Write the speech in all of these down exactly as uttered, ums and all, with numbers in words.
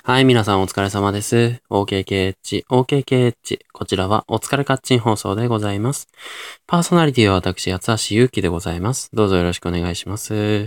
はい、皆さんお疲れ様です。オーケーケーエイチ、オーケーケーエイチ。こちらはお疲れカッチン放送でございます。パーソナリティは私、八橋ゆうきでございます。どうぞよろしくお願いします。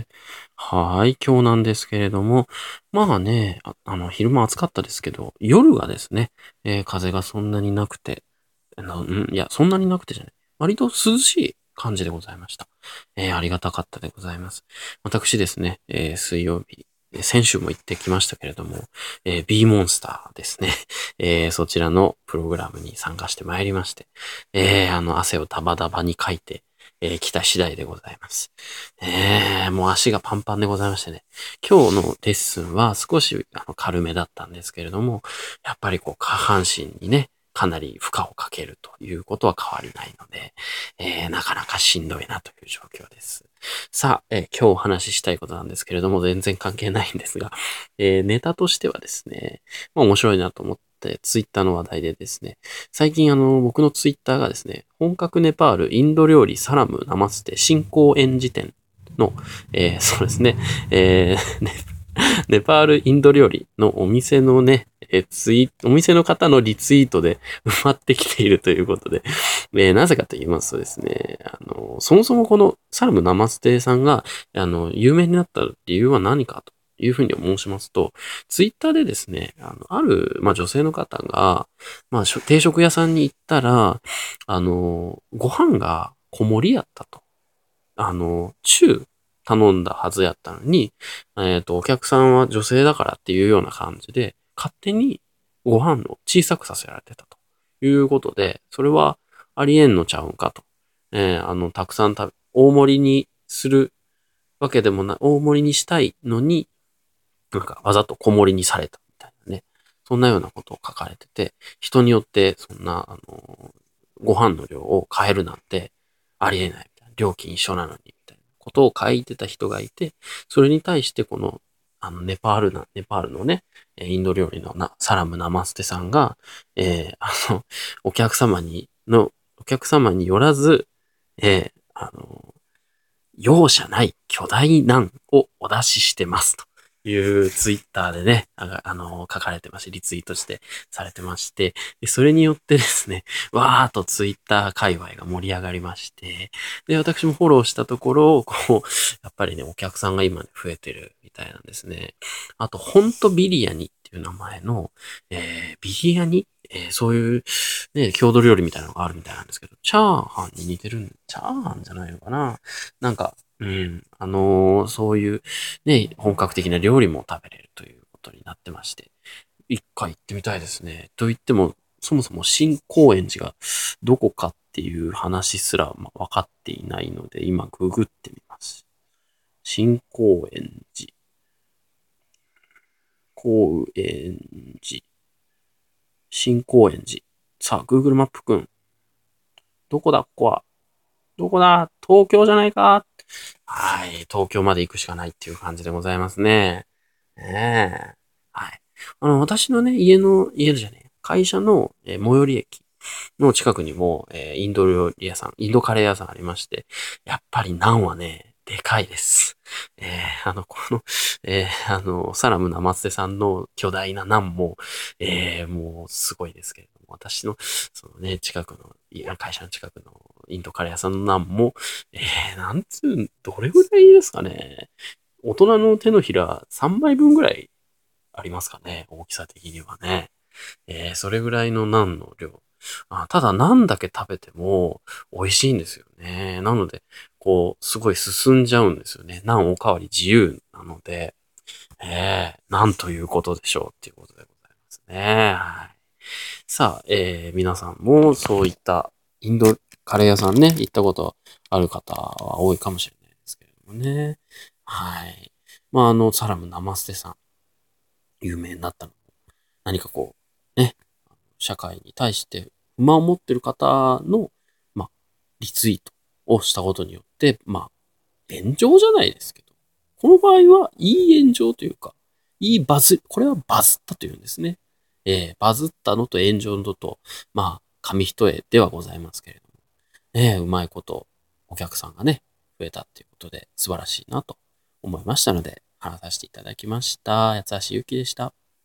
はい、今日なんですけれども、まあね、あ、あの、昼間暑かったですけど、夜がですね、えー風がそんなになくて、あの、うん、いや、そんなになくてじゃない。割と涼しい感じでございました。えーありがたかったでございます。私ですね、えー水曜日、えー先週も行ってきましたけれども、えー B モンスターですね。えーそちらのプログラムに参加してまいりまして、えーあの、汗をダバダバにかいて、えー来た次第でございます。えーもう足がパンパンでございましてね。今日のレッスンは少しあの軽めだったんですけれども、やっぱりこう下半身にね、かなり負荷をかけるということは変わりないので、えーなかなかしんどいなという状況です。さあ、えー今日お話ししたいことなんですけれども、全然関係ないんですが、えーネタとしてはですね、まあ面白いなと思って、ツイッターの話題でですね、最近あの、僕のツイッターがですね、本格ネパール、インド料理、サラム、ナマステ、新興園寺店の、えーそうですね、えーねネパールインド料理のお店のね、えツイお店の方のリツイートで埋まってきているということで、えーなぜかと言いますとですね、あの、そもそもこのサラムナマステさんが、あの、有名になった理由は何かというふうに申しますと、ツイッターでですね、あの、ある、まあ、女性の方が、まあ、定食屋さんに行ったら、あの、ご飯が小盛りやったと。あの、中頼んだはずやったのに、えっと、お客さんは女性だからっていうような感じで、勝手にご飯を小さくさせられてたということで、それはありえんのちゃうんかと。えーあの、たくさん食べ、大盛りにするわけでもない、大盛りにしたいのに、なんかわざと小盛りにされたみたいなね。そんなようなことを書かれてて、人によってそんな、あの、ご飯の量を変えるなんてありえないみたいな。料金一緒なのにみたいなことを書いてた人がいて、それに対してこの、あの、ネパールな、ネパールのね、インド料理のな、サラムナマステさんが、えー、あの、お客様に、の、お客様によらず、えー、あの、容赦ない巨大難をお出ししてますというツイッターでね、ああの、書かれてまして、リツイートしてされてまして、でそれによってですね、わーっとツイッター界隈が盛り上がりまして、で、私もフォローしたところ、こう、やっぱりね、お客さんが今ね、増えてるみたいなんですね。あと、ホントビリヤニっていう名前の、えー、ビリヤニえーそういう、ね、郷土料理みたいなのがあるみたいなんですけど、チャーハンに似てるん、チャーハンじゃないのかな。なんか、うん、あのーそういう、ね、本格的な料理も食べれるということになってまして、一回行ってみたいですね。と言っても、そもそも新高円寺がどこかっていう話すらまあ分かっていないので、今ググってみます。新高円寺、高円寺、新高円寺。さあ、Google マップくん、どこだここは。どこだ東京じゃないか。はい。東京まで行くしかないっていう感じでございますね。ねえ。はい。あの、私のね、家の、家じゃねえ、会社の、えー最寄り駅の近くにも、えーインド料理屋さん、インドカレー屋さんありまして、やっぱりナンはね、でかいです。えーあの、この、えーあの、サラム生瀬さんの巨大なナンも、えーもうすごいですけれども、私の、そのね、近くの、いや会社の近くのインドカレー屋さんのナンも、えー、なんつう、どれぐらいですかね。大人の手のひらさんまいぶんぐらいありますかね。大きさ的にはね。えー、それぐらいのナンの量。あ、ただナンだけ食べても美味しいんですよね。なので、こう、すごい進んじゃうんですよね。ナンおかわり自由なので、えー、なんということでしょうっていうことでございますね。はい。さあ、えー、皆さんもそういったインドカレー屋さんね、行ったことある方は多いかもしれないですけれどもね。はい。まあ、あの、サラムナマステさん、有名になったのも、何かこう、ね、社会に対して不満を持ってる方の、まあ、リツイートをしたことによって、まあ、炎上じゃないですけど、この場合はいい炎上というか、いいバズ、これはバズったというんですね。えー、バズったのと炎上のと、まあ、紙一重ではございますけれども、ね、うまいこと、お客さんがね、増えたっていうことで素晴らしいなと思いましたので、話させていただきました。八橋ゆきでした。